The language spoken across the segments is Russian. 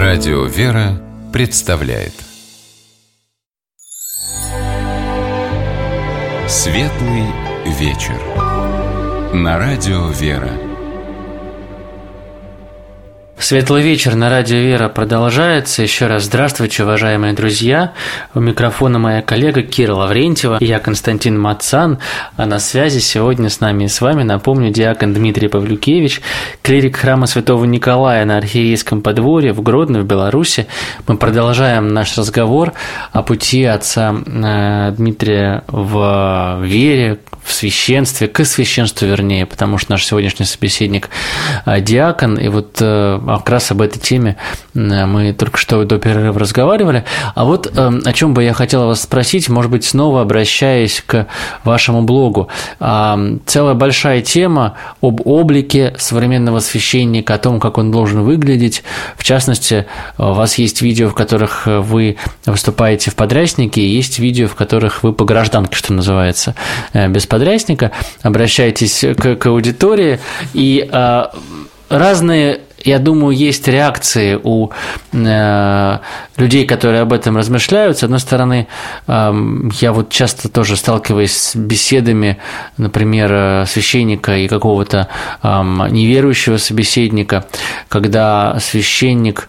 Радио «Вера» представляет Светлый вечер на Радио «Вера». Светлый вечер на Радио «Вера» продолжается. Еще раз здравствуйте, уважаемые друзья. У микрофона моя коллега Кира Лаврентьева, я Константин Мацан, а на связи сегодня с нами и с вами, напомню, диакон Дмитрий Павлюкевич, клирик храма Святого Николая на Архиерейском подворье в Гродно, в Беларуси. Мы продолжаем наш разговор о пути отца Дмитрия в вере, в священстве, к священству вернее, потому что наш сегодняшний собеседник диакон, и вот как раз об этой теме мы только что до перерыва разговаривали. А вот о чем бы я хотел вас спросить, может быть, снова обращаясь к вашему блогу. Целая большая тема об облике современного священника, о том, как он должен выглядеть. В частности, у вас есть видео, в которых вы выступаете в подряснике, и есть видео, в которых вы по гражданке, что называется, без подрясника, обращаетесь к аудитории, и разные, я думаю, есть реакции у людей, которые об этом размышляют. С одной стороны, я вот часто тоже сталкиваюсь с беседами, например, священника и какого-то неверующего собеседника, когда священник,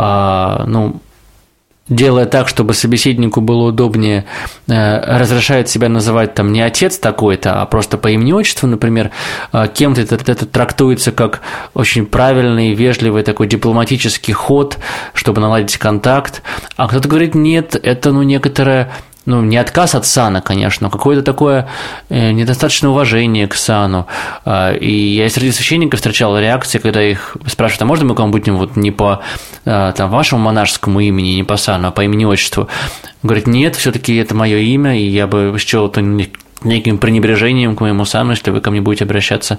делая так, чтобы собеседнику было удобнее, разрешает себя называть там не отец такой-то, а просто по имени-отчеству, например, кем-то это трактуется как очень правильный, вежливый такой дипломатический ход, чтобы наладить контакт, а кто-то говорит, нет, это некоторое, не отказ от сана, конечно, но какое-то такое недостаточное уважение к сану. И я среди священников встречал реакции, когда их спрашивают, а можно мы к вам будем вот не по вашему монашескому имени, не по сану, а по имени-отчеству? Говорит, нет, все-таки это мое имя, и я бы счел это неким пренебрежением к моему сану, если вы ко мне будете обращаться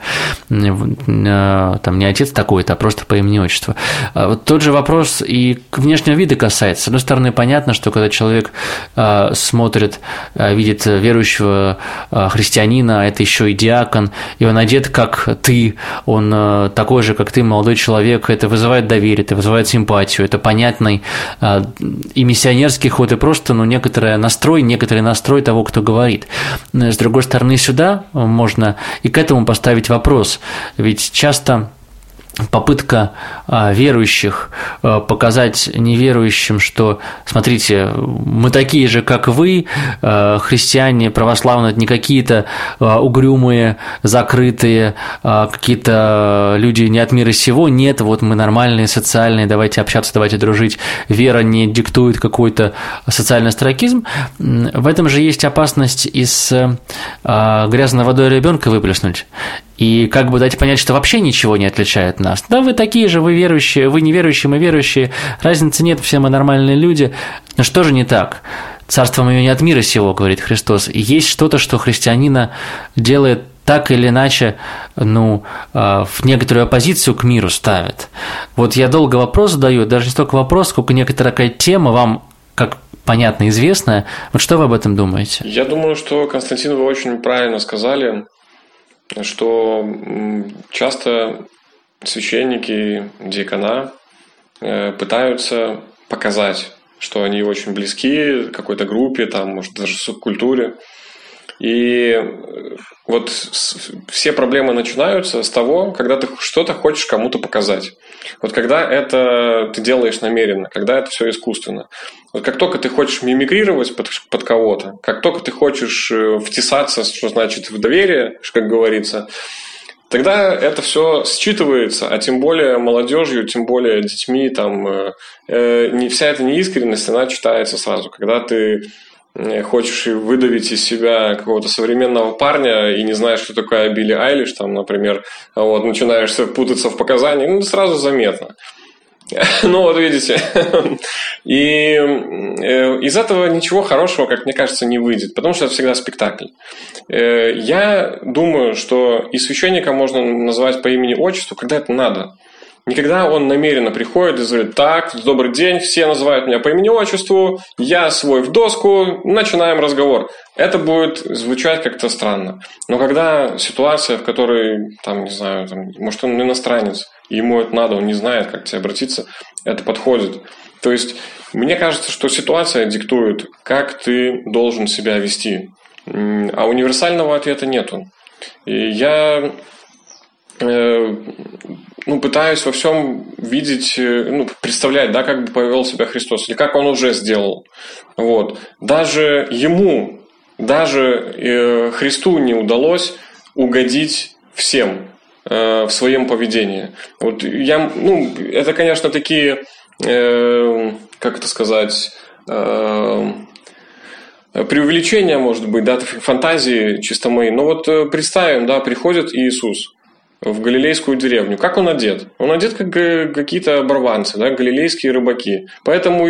там не отец такой-то, а просто по имени-отчеству. Вот тот же вопрос и к внешнему виду касается. С одной стороны, понятно, что когда человек смотрит, видит верующего христианина, это еще и диакон, и он одет как ты, он такой же, как ты, молодой человек, это вызывает доверие, это вызывает симпатию, это понятный и миссионерский ход, и просто некоторый настрой того, кто говорит. С другой стороны, сюда можно и к этому поставить вопрос, ведь часто попытка верующих показать неверующим, что, смотрите, мы такие же, как вы, христиане, православные, это не какие-то угрюмые, закрытые, какие-то люди не от мира сего, нет, вот мы нормальные, социальные, давайте общаться, давайте дружить, вера не диктует какой-то социальный остракизм. В этом же есть опасность из грязной водой ребенка выплеснуть. И как бы дать понять, что вообще ничего не отличает нас. Да, вы такие же, вы верующие, вы неверующие, мы верующие, разницы нет, все мы нормальные люди. Но что же не так? Царство мое не от мира сего, говорит Христос. И есть что-то, что христианина делает так или иначе, в некоторую оппозицию к миру ставит. Вот я долго вопрос задаю, даже не столько вопрос, сколько некоторая такая тема вам, как понятно, известная. Вот что вы об этом думаете? Я думаю, что, Константин, вы очень правильно сказали, что часто священники, диакона пытаются показать, что они очень близки к какой-то группе, может, даже субкультуре. И вот все проблемы начинаются с того, когда ты что-то хочешь кому-то показать. Вот когда это ты делаешь намеренно, когда это все искусственно. Вот как только ты хочешь мимикрировать под кого-то, как только ты хочешь втесаться, что значит в доверие, как говорится, тогда это все считывается, а тем более молодежью, тем более детьми, вся эта неискренность, она читается сразу. Когда ты хочешь выдавить из себя какого-то современного парня и не знаешь, что такое Билли Айлиш, например, начинаешь путаться в показаниях, сразу заметно. Видите. И из этого ничего хорошего, как мне кажется, не выйдет, потому что это всегда спектакль. Я думаю, что и священника можно назвать по имени-отчеству, когда это надо. Никогда он намеренно приходит и говорит: так, добрый день, все называют меня по имени-отчеству, я свой в доску, начинаем разговор. Это будет звучать как-то странно. Но когда ситуация, в которой, там, не знаю, там, может, он иностранец, и ему это надо, он не знает, как к тебе обратиться, это подходит. То есть, мне кажется, что ситуация диктует, как ты должен себя вести. А универсального ответа нету. И я пытаюсь во всем видеть, представлять, да, как бы повел себя Христос, или как он уже сделал. Вот. Даже Христу не удалось угодить всем в своем поведении. Вот это, конечно, такие, как это сказать, преувеличения, может быть, да, фантазии чисто мои. Но вот представим, да, приходит Иисус в галилейскую деревню. Как он одет? Он одет, как какие-то оборванцы, да, галилейские рыбаки. Поэтому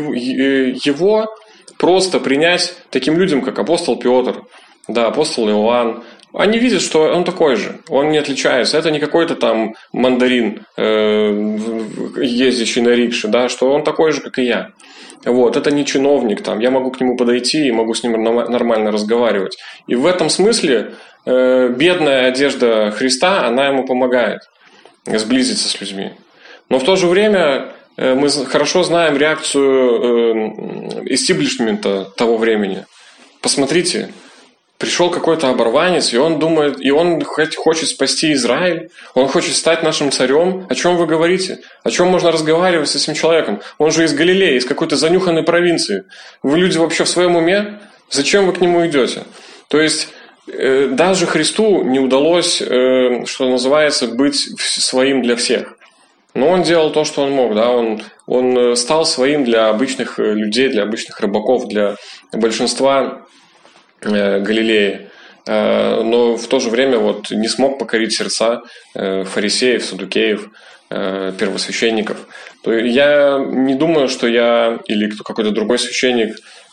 его просто принять таким людям, как апостол Петр, да, апостол Иоанн, они видят, что он такой же, он не отличается. Это не какой-то там мандарин, ездящий на рикше, да, что он такой же, как и я. Вот, это не чиновник, там, я могу к нему подойти и могу с ним нормально разговаривать. И в этом смысле бедная одежда Христа, она ему помогает сблизиться с людьми. Но в то же время мы хорошо знаем реакцию истеблишмента того времени. Посмотрите, пришел какой-то оборванец, и он думает, и он хочет спасти Израиль, он хочет стать нашим царем. О чем вы говорите? О чем можно разговаривать с этим человеком? Он же из Галилеи, из какой-то занюханной провинции. Вы люди вообще в своем уме? Зачем вы к нему идете? То есть, даже Христу не удалось, что называется, быть своим для всех. Но он делал то, что он мог. Да? Он стал своим для обычных людей, для обычных рыбаков, для большинства Галилеи, но в то же время вот не смог покорить сердца фарисеев, саддукеев, первосвященников. То я не думаю, что я или какой-то другой священник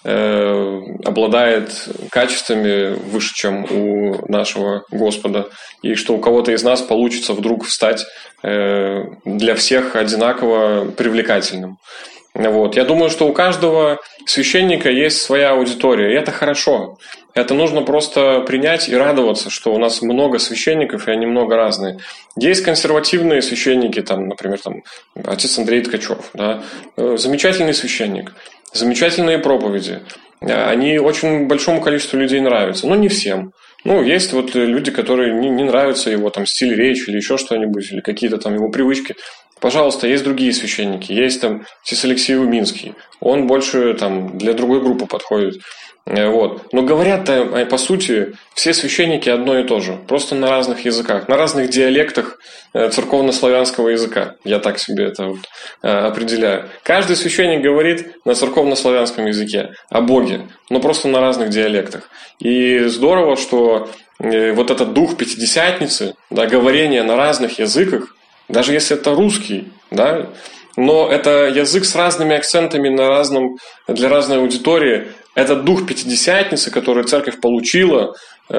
обладает качествами выше, чем у нашего Господа, и что у кого-то из нас получится вдруг стать для всех одинаково привлекательным. Вот. Я думаю, что у каждого священника есть своя аудитория, и это хорошо. Это нужно просто принять и радоваться, что у нас много священников, и они много разные. Есть консервативные священники, там, например, отец Андрей Ткачев, да, замечательный священник, замечательные проповеди. Они очень большому количеству людей нравятся, но не всем. Есть вот люди, которые не нравятся его там стиль речи или еще что-нибудь, или какие-то там его привычки. Пожалуйста, есть другие священники. Есть там отец Алексей Уминский. Он больше там для другой группы подходит. Вот. Но говорят-то, по сути, все священники одно и то же. Просто на разных языках, на разных диалектах церковнославянского языка. Я так себе это вот определяю. Каждый священник говорит на церковнославянском языке о Боге, но просто на разных диалектах. И здорово, что вот этот дух Пятидесятницы, да, говорение на разных языках, даже если это русский, да, но это язык с разными акцентами для разной аудитории. Этот дух Пятидесятницы, который церковь получила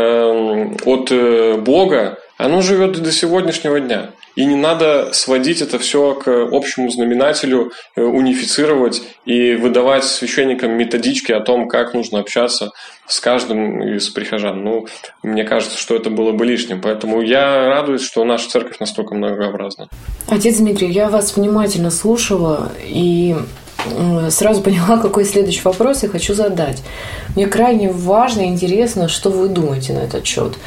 от Бога, оно живет до сегодняшнего дня. И не надо сводить это все к общему знаменателю, унифицировать и выдавать священникам методички о том, как нужно общаться с каждым из прихожан. Мне кажется, что это было бы лишним. Поэтому я радуюсь, что наша церковь настолько многообразна. Отец Дмитрий, я вас внимательно слушала и сразу поняла, какой следующий вопрос я хочу задать. Мне крайне важно и интересно, что вы думаете на этот счет.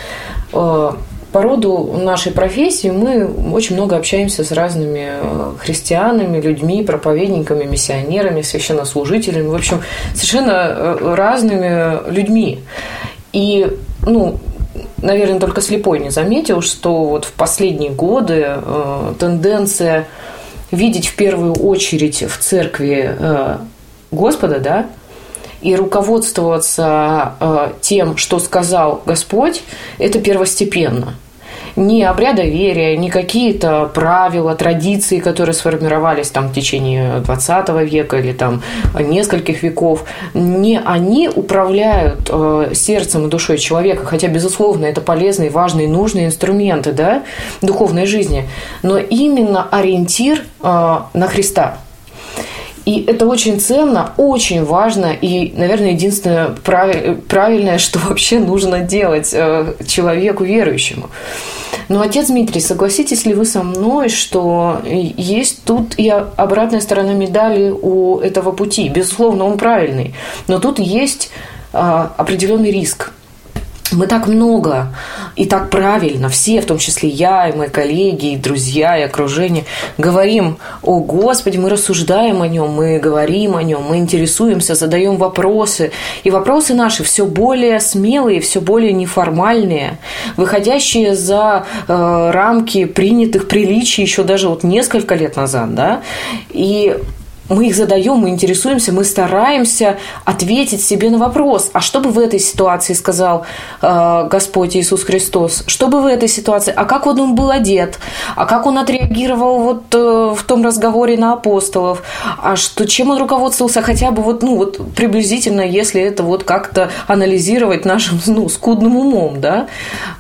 По роду нашей профессии мы очень много общаемся с разными христианами, людьми, проповедниками, миссионерами, священнослужителями, в общем, совершенно разными людьми. И, наверное, только слепой не заметил, что вот в последние годы тенденция видеть в первую очередь в церкви Господа, да, и руководствоваться тем, что сказал Господь, это первостепенно. ни обряда верия, ни какие-то правила, традиции, которые сформировались там в течение 20 века или там нескольких веков, не они управляют сердцем и душой человека, хотя, безусловно, это полезные, важные, нужные инструменты, да, духовной жизни, но именно ориентир на Христа. И это очень ценно, очень важно и, наверное, единственное правильное, что вообще нужно делать человеку верующему. Но, отец Дмитрий, согласитесь ли вы со мной, что есть тут и обратная сторона медали у этого пути? Безусловно, он правильный, но тут есть определенный риск. Мы так много и так правильно, все, в том числе я, и мои коллеги, и друзья, и окружение, говорим о Господе, мы рассуждаем о Нем, мы говорим о Нем, мы интересуемся, задаем вопросы. И вопросы наши все более смелые, все более неформальные, выходящие за рамки принятых приличий еще даже вот несколько лет назад, да, и мы их задаем, мы интересуемся, мы стараемся ответить себе на вопрос, а что бы в этой ситуации сказал Господь Иисус Христос? Что бы в этой ситуации? А как он был одет? А как он отреагировал вот в том разговоре на апостолов? А что, чем он руководствовался хотя бы вот приблизительно, если это вот как-то анализировать нашим скудным умом, да?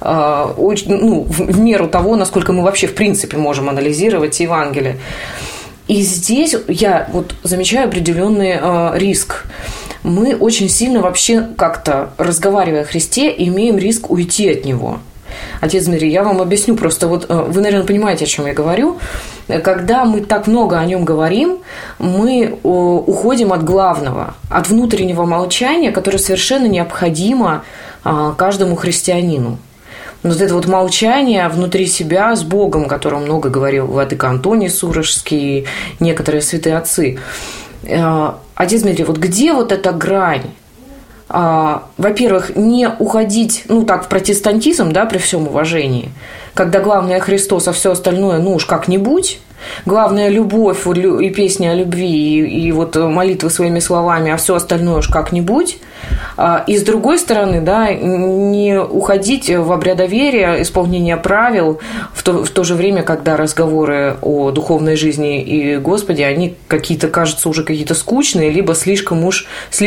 В меру того, насколько мы вообще в принципе можем анализировать Евангелие. И здесь я вот замечаю определенный риск. Мы очень сильно вообще как-то, разговаривая о Христе, имеем риск уйти от Него. Отец Дмитрий, я вам объясню просто. Вот вы, наверное, понимаете, о чем я говорю. Когда мы так много о Нем говорим, мы уходим от главного, от внутреннего молчания, которое совершенно необходимо каждому христианину. Вот это вот молчание внутри себя с Богом, о котором много говорил владыка Антоний Сурожский и некоторые святые отцы. Отец Дмитрий, вот где вот эта грань? Во-первых, не уходить, в протестантизм, да, при всем уважении, когда главное Христос, а все остальное, уж как-нибудь. Главное любовь и песни о любви, и вот молитвы своими словами, а все остальное уж как-нибудь. И с другой стороны, да, не уходить в обрядоверие, исполнение правил в то же время, когда разговоры о духовной жизни и Господе, они какие-то, кажутся, уже какие-то скучные, либо слишком уж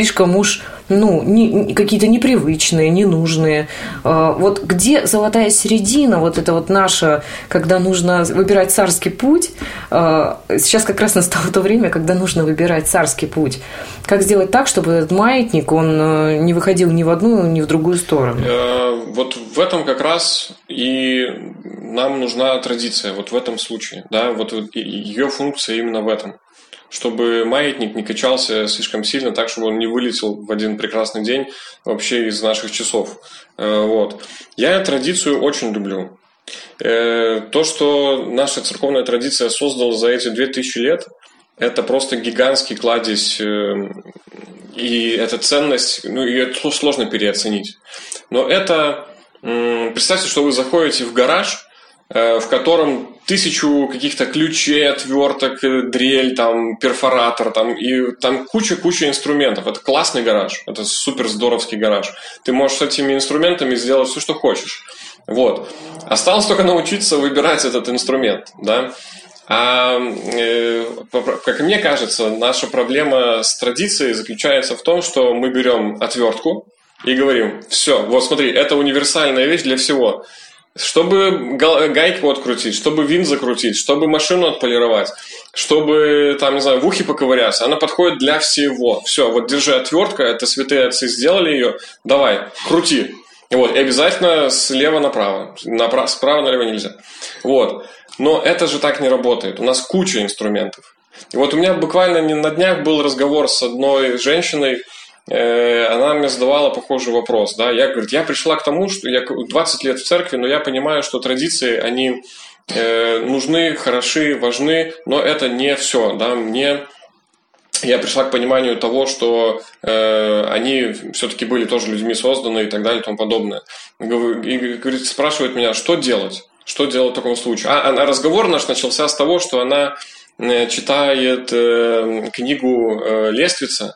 какие-то непривычные, ненужные. Вот где золотая середина, вот это вот наша, когда нужно выбирать царский путь. Сейчас как раз настало то время, когда нужно выбирать царский путь. Как сделать так, чтобы этот маятник, он не выходил ни в одну, ни в другую сторону? Вот в этом как раз и нам нужна традиция, вот в этом случае. Да, вот ее функция именно в этом. Чтобы маятник не качался слишком сильно, так, чтобы он не вылетел в один прекрасный день вообще из наших часов. Вот. Я традицию очень люблю. То, что наша церковная традиция создала за эти 2000 лет, это просто гигантский кладезь, и эта ценность, ее сложно переоценить. Но это, представьте, что вы заходите в гараж, в котором 1000 каких-то ключей, отверток, дрель, там, перфоратор, там, и там куча инструментов. Это классный гараж, это супер здоровский гараж. Ты можешь с этими инструментами сделать все, что хочешь. Вот. Осталось только научиться выбирать этот инструмент, да. Как мне кажется, наша проблема с традицией заключается в том, что мы берем отвертку и говорим: все, вот смотри, это универсальная вещь для всего. Чтобы гайку открутить, чтобы винт закрутить, чтобы машину отполировать, чтобы, там, не знаю, в ухе поковыряться, она подходит для всего. Все, вот держи отвертка, это святые отцы сделали ее, давай, крути. Вот, и обязательно слева направо, справа налево нельзя. Вот. Но это же так не работает. У нас куча инструментов. И вот у меня буквально на днях был разговор с одной женщиной. Она мне задавала похожий вопрос. Да? Я пришла к тому, что я 20 лет в церкви, но я понимаю, что традиции, они нужны, хороши, важны, но это не все. Да? Я пришла к пониманию того, что они все-таки были тоже людьми созданы и так далее и тому подобное. И спрашивает меня, что делать? Что делать в таком случае? Разговор наш начался с того, что она читает книгу «Лествица».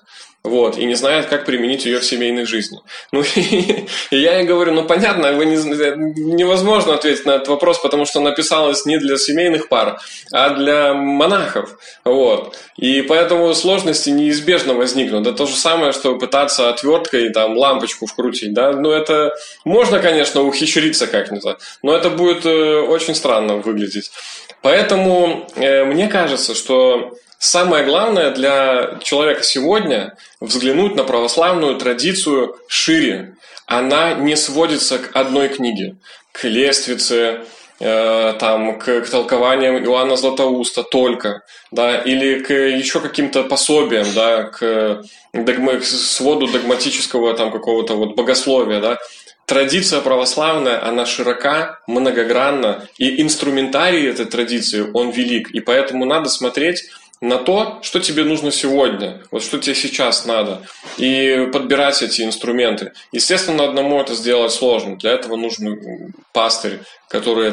вот, и не знает, как применить ее в семейной жизни. Ну, и я ей говорю, понятно, невозможно ответить на этот вопрос, потому что написалось не для семейных пар, а для монахов, вот. И поэтому сложности неизбежно возникнут. Это то же самое, что пытаться отверткой там лампочку вкрутить, да. Это можно, конечно, ухищриться как-нибудь, но это будет очень странно выглядеть. Поэтому мне кажется, что самое главное для человека сегодня взглянуть на православную традицию шире. Она не сводится к одной книге, к Лествице, к толкованиям Иоанна Златоуста только, да, или к еще каким-то пособиям, да, к своду догматического какого-то богословия, да. Традиция православная, она широка, многогранна, и инструментарий этой традиции, он велик, и поэтому надо смотреть на то, что тебе нужно сегодня, что тебе сейчас надо, и подбирать эти инструменты. Естественно, одному это сделать сложно. Для этого нужен пастырь, который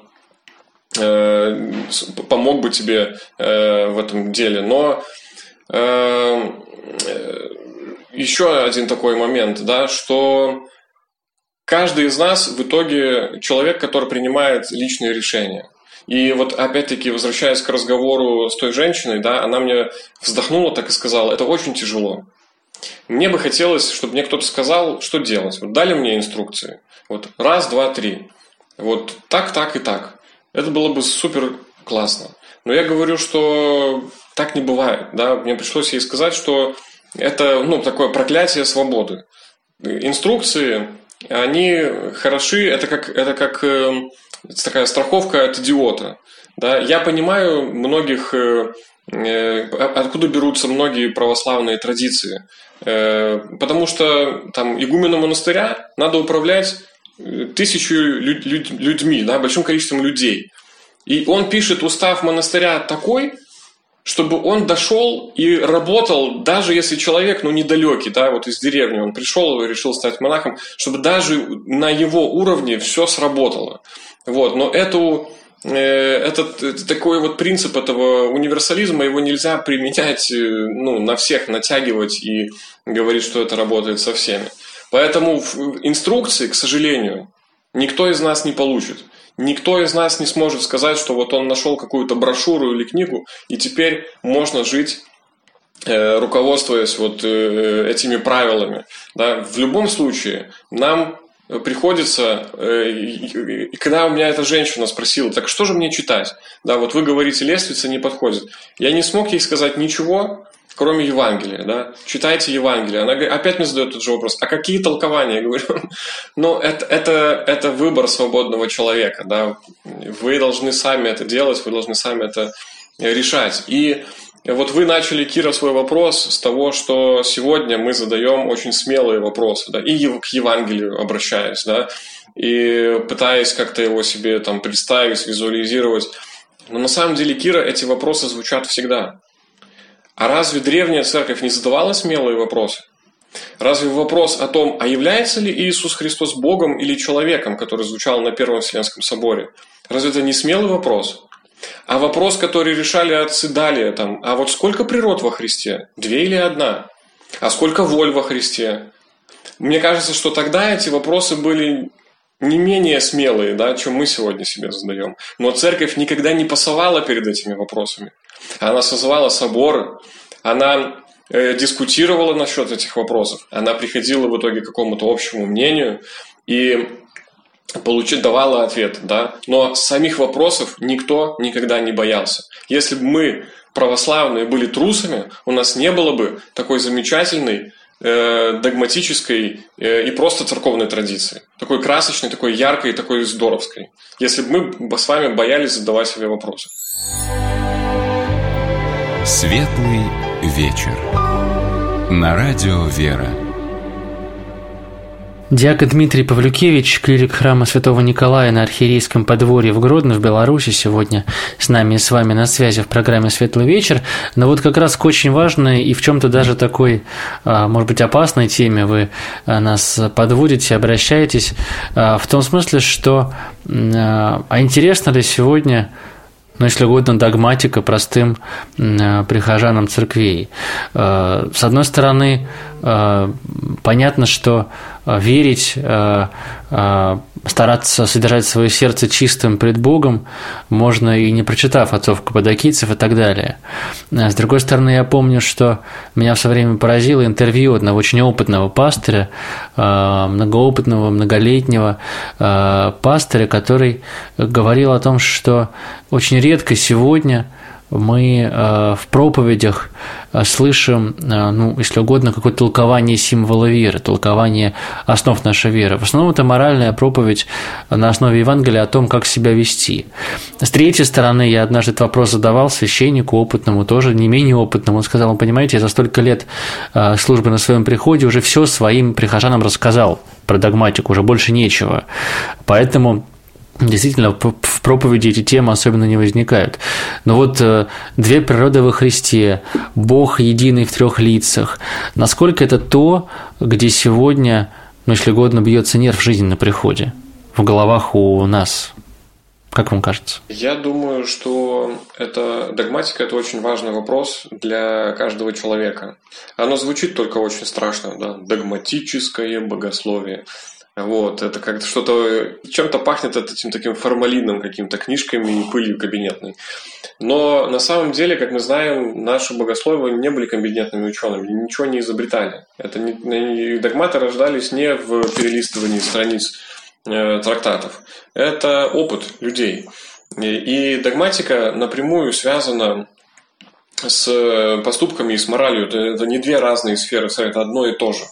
помог бы тебе в этом деле. Но еще один такой момент, да, что каждый из нас в итоге человек, который принимает личные решения. И опять-таки, возвращаясь к разговору с той женщиной, да, она мне вздохнула так и сказала, это очень тяжело. Мне бы хотелось, чтобы мне кто-то сказал, что делать. Дали мне инструкции. 1, 2, 3. Так и так. Это было бы супер классно. Но я говорю, что так не бывает. Да? Мне пришлось ей сказать, что это такое проклятие свободы. Инструкции, они хороши, это как такая страховка от идиота. Да? Я понимаю откуда берутся многие православные традиции. Потому что игумену монастыря надо управлять 1000 людьми, да, большим количеством людей. И он пишет устав монастыря такой, чтобы он дошел и работал, даже если человек, недалекий, да, из деревни он пришел и решил стать монахом, чтобы даже на его уровне все сработало. Но этот такой принцип этого универсализма, его нельзя применять, на всех натягивать и говорить, что это работает со всеми. Поэтому инструкции, к сожалению, никто из нас не получит. Никто из нас не сможет сказать, что он нашел какую-то брошюру или книгу, и теперь можно жить, руководствуясь этими правилами. Да? В любом случае, нам приходится, и когда у меня эта женщина спросила, так что же мне читать? Да, вы говорите, Лествица не подходит. Я не смог ей сказать ничего, кроме Евангелия, да, читайте Евангелие. Она опять мне задает тот же вопрос, а какие толкования? Я говорю, это выбор свободного человека, да, вы должны сами это делать, вы должны сами это решать. И вы начали, Кира, свой вопрос с того, что сегодня мы задаем очень смелые вопросы, да, и к Евангелию обращаясь, да, и пытаясь как-то его себе представить, визуализировать. Но на самом деле, Кира, эти вопросы звучат всегда. А разве древняя церковь не задавала смелые вопросы? Разве вопрос о том, а является ли Иисус Христос Богом или человеком, который звучал на Первом Вселенском соборе, разве это не смелый вопрос? А вопрос, который решали отцы далее, а сколько природ во Христе? 2 или 1? А сколько воль во Христе? Мне кажется, что тогда эти вопросы были не менее смелые, да, чем мы сегодня себе задаем. Но церковь никогда не пасовала перед этими вопросами. Она созывала соборы, она дискутировала насчет этих вопросов, она приходила в итоге к какому-то общему мнению и давала ответ, да. Но самих вопросов никто никогда не боялся. Если бы мы, православные, были трусами, у нас не было бы такой замечательной догматической и просто церковной традиции. Такой красочной, такой яркой, такой здоровской. Если бы мы с вами боялись задавать себе вопросы. Светлый вечер. На радио «Вера». Диакон Дмитрий Павлюкевич, клирик храма Святого Николая на Архиерейском подворье в Гродно, в Беларуси, сегодня с нами и с вами на связи в программе «Светлый вечер». Но как раз к очень важной и в чем-то даже такой, может быть, опасной теме вы нас подводите, обращаетесь, в том смысле, что интересно ли сегодня ну, если угодно, догматика простым прихожанам церквей. С одной стороны, понятно, что верить, стараться содержать свое сердце чистым пред Богом можно и не прочитав отцов каппадокийцев и так далее. С другой стороны, я помню, что меня в свое время поразило интервью одного очень опытного пастыря, многоопытного, многолетнего пастыря, который говорил о том, что очень редко сегодня мы в проповедях слышим, ну, если угодно, какое-то толкование символа веры, толкование основ нашей веры. В основном это моральная проповедь на основе Евангелия о том, как себя вести. С третьей стороны, я однажды этот вопрос задавал священнику опытному, тоже не менее опытному. Он сказал: понимаете, я за столько лет службы на своем приходе уже все своим прихожанам рассказал про догматику, уже больше нечего. Поэтому действительно, в проповеди эти темы особенно не возникают. Но вот две природы во Христе, Бог единый в трех лицах, насколько это то, где сегодня, ну, если угодно, бьется нерв жизни на приходе, в головах у нас? Как вам кажется? Я думаю, что догматика – это очень важный вопрос для каждого человека. Оно звучит только очень страшно, да? Догматическое богословие. Вот, это как-то что-то, чем-то пахнет этим таким формалином каким-то, книжками и пылью кабинетной. Но на самом деле, как мы знаем, наши богословы не были кабинетными учеными, ничего не изобретали. Догматы рождались не в перелистывании страниц трактатов. Это опыт людей. И догматика напрямую связана с поступками и с моралью. Это не две разные сферы, это одно и то же.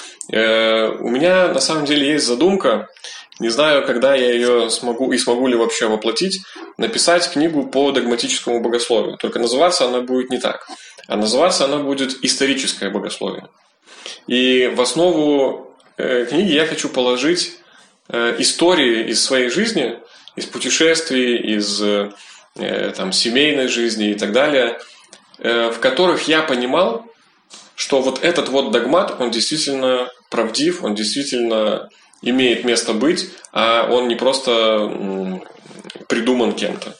У меня на самом деле есть задумка, не знаю, когда я ее смогу и смогу ли вообще воплотить, написать книгу по догматическому богословию. Только называться она будет не так, а называться она будет «Историческое богословие». И в основу книги я хочу положить истории из своей жизни, из путешествий, из семейной жизни и так далее, в которых я понимал, что вот этот вот догмат, он действительно правдив, он действительно имеет место быть, а он не просто придуман кем-то.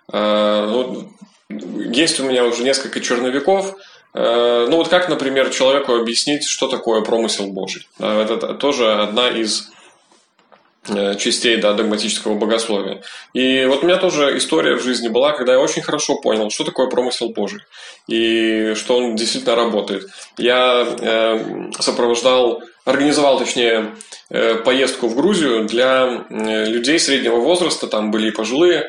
Есть у меня уже несколько черновиков. Ну вот как, например, человеку объяснить, что такое промысел Божий? Это тоже одна из частей, да, догматического богословия. И вот у меня тоже история в жизни была, когда я очень хорошо понял, что такое промысел Божий и что он действительно работает. Я организовал поездку в Грузию для людей среднего возраста, там были и пожилые,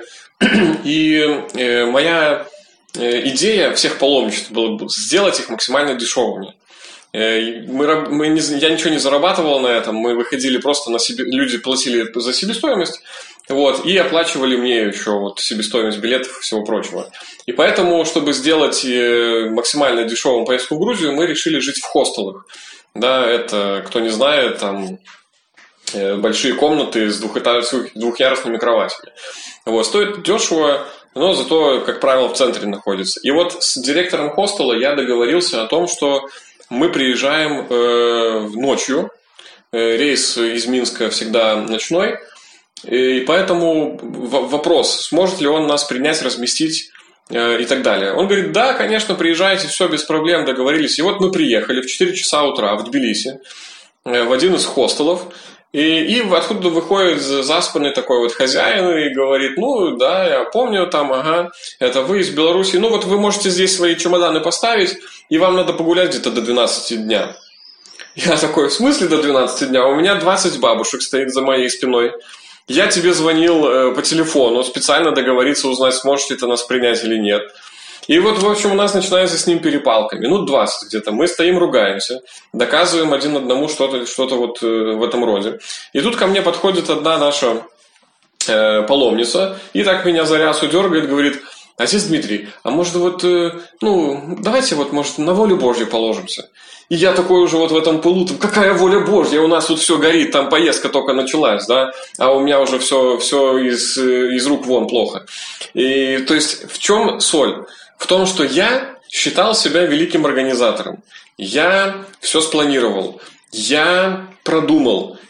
и моя идея всех паломничеств была сделать их максимально дешевыми. Я ничего не зарабатывал на этом, мы выходили просто люди платили за себестоимость, вот, и оплачивали мне еще вот себестоимость билетов и всего прочего. И поэтому, чтобы сделать максимально дешевым поездку в Грузию, мы решили жить в хостелах. Да, это, кто не знает, там большие комнаты с двухъярусными кроватями. Вот, стоит дешево, но зато, как правило, в центре находится. И вот с директором хостела я договорился о том, что мы приезжаем ночью, рейс из Минска всегда ночной, и поэтому вопрос, сможет ли он нас принять, разместить и так далее. Он говорит: да, конечно, приезжайте, все без проблем, договорились. И вот мы приехали в 4 часа утра в Тбилиси, в один из хостелов, и откуда выходит заспанный такой вот хозяин и говорит: ну да, я помню там, ага, это вы из Беларуси, ну вот вы можете здесь свои чемоданы поставить, и вам надо погулять где-то до 12 дня. Я такой: в смысле до 12 дня? У меня 20 бабушек стоит за моей спиной. Я тебе звонил по телефону, специально договориться, узнать, сможете ты нас принять или нет. И вот, в общем, у нас начинается с ним перепалка. Минут 20 где-то. Мы стоим, ругаемся, доказываем один одному что-то вот в этом роде. И тут ко мне подходит одна наша паломница, и так меня за рясу дергает, говорит: отец Дмитрий, а может вот, давайте вот, может, на волю Божью положимся. И я такой уже вот в этом пылу: какая воля Божья, у нас тут все горит, там поездка только началась, да, а у меня уже все из рук вон плохо. И то есть в чем соль? В том, что я считал себя великим организатором. Я все спланировал, я продумал,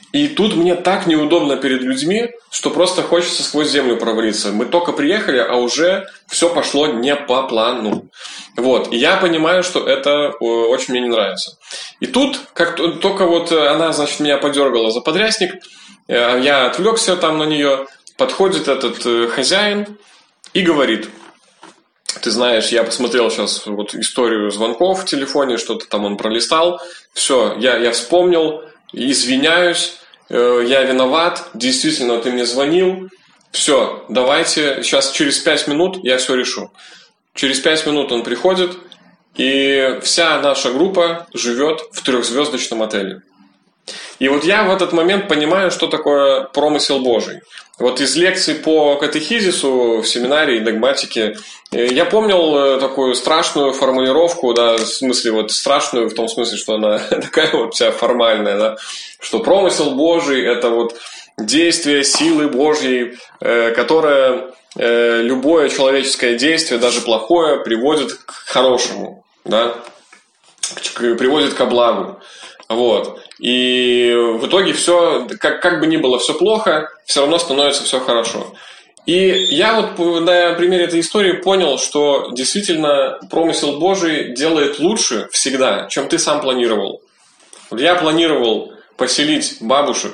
И тут мне так неудобно перед людьми, что просто хочется сквозь землю провалиться. Мы только приехали, а уже все пошло не по плану. Вот. И я понимаю, что это очень мне не нравится. И тут, как только вот она, значит, меня подергала за подрясник, я отвлекся там на нее, подходит этот хозяин и говорит: ты знаешь, я посмотрел сейчас вот историю звонков в телефоне, что-то там он пролистал. Все, я вспомнил, извиняюсь, я виноват, действительно, ты мне звонил. Все, давайте, сейчас через 5 минут я все решу. Через 5 минут он приходит, и вся наша группа живет в 3-звездочном отеле. И вот я в этот момент понимаю, что такое промысел Божий. Вот из лекций по катехизису в семинарии догматики я помнил такую страшную формулировку, да, в смысле вот страшную в том смысле, что она такая вот вся формальная, да, что промысел Божий – это вот действие силы Божьей, которое любое человеческое действие, даже плохое, приводит к хорошему, да, приводит ко благу. Вот. И в итоге все, как бы ни было все плохо, все равно становится все хорошо. И я вот на примере этой истории понял, что действительно промысел Божий делает лучше всегда, чем ты сам планировал. Вот я планировал поселить бабушек,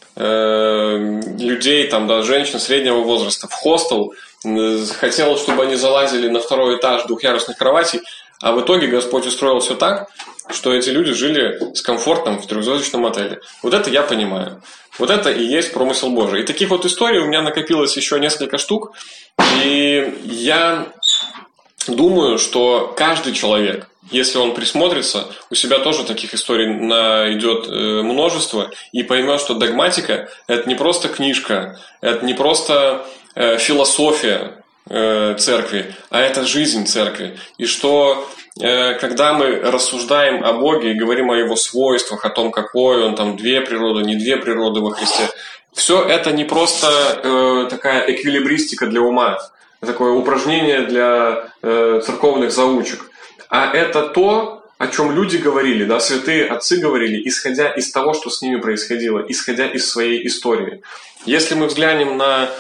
людей, там, да, женщин среднего возраста в хостел, хотел, чтобы они залазили на 2-й этаж двухъярусных кроватей, а в итоге Господь устроил все так, что эти люди жили с комфортом в 3-звездочном отеле. Вот это я понимаю. Вот это и есть промысел Божий. И таких вот историй у меня накопилось еще несколько штук. И я думаю, что каждый человек, если он присмотрится, у себя тоже таких историй найдет множество и поймет, что догматика – это не просто книжка, это не просто философия церкви, а это жизнь церкви. И что когда мы рассуждаем о Боге и говорим о Его свойствах, о том, какой Он, там, 2 природы, не 2 природы во Христе, все это не просто такая эквилибристика для ума, такое упражнение для церковных заучек, а это то, о чем люди говорили, да, святые отцы говорили, исходя из того, что с ними происходило, исходя из своей истории. Если мы взглянем на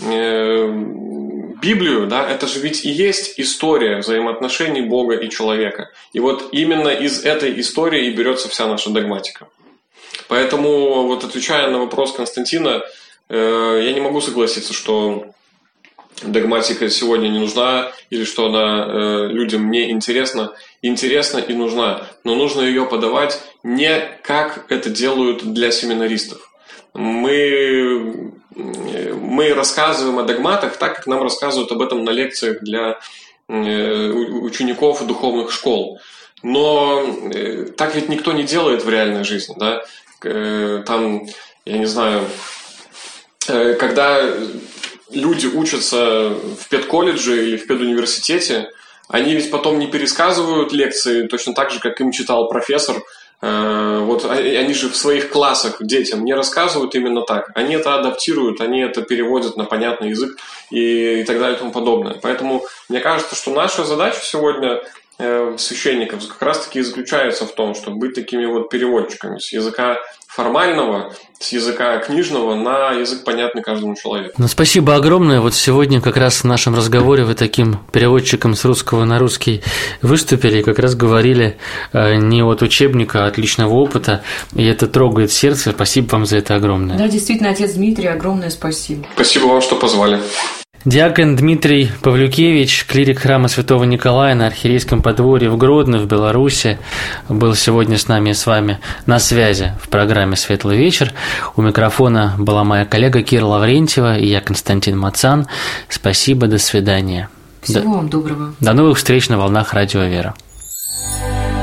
Библию, да, это же ведь и есть история взаимоотношений Бога и человека. И вот именно из этой истории и берется вся наша догматика. Поэтому, вот отвечая на вопрос Константина, я не могу согласиться, что догматика сегодня не нужна, или что она людям не интересна. Интересна и нужна, но нужно ее подавать не как это делают для семинаристов. Мы рассказываем о догматах так, как нам рассказывают об этом на лекциях для учеников духовных школ. Но так ведь никто не делает в реальной жизни, да? Там, я не знаю, когда люди учатся в педколледже или в педуниверситете, они ведь потом не пересказывают лекции точно так же, как им читал профессор. Вот они же в своих классах детям не рассказывают именно так. Они это адаптируют, они это переводят на понятный язык и так далее и тому подобное. Поэтому мне кажется, что наша задача сегодня священников как раз-таки и заключается в том, чтобы быть такими вот переводчиками с языка формального, с языка книжного на язык, понятный каждому человеку. Ну, спасибо огромное. Вот сегодня как раз в нашем разговоре вы таким переводчиком с русского на русский выступили и как раз говорили не от учебника, а от личного опыта, и это трогает сердце. Спасибо вам за это огромное. Да, действительно, отец Дмитрий, огромное спасибо. Спасибо вам, что позвали. Диакон Дмитрий Павлюкевич, клирик храма Святого Николая на Архиерейском подворье в Гродно, в Беларуси, был сегодня с нами и с вами на связи в программе «Светлый вечер». У микрофона была моя коллега Кира Лаврентьева и я, Константин Мацан. Спасибо, до свидания. Всего вам доброго. До новых встреч на волнах Радио Вера.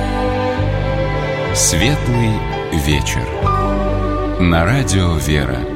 «Светлый вечер» на Радио Вера.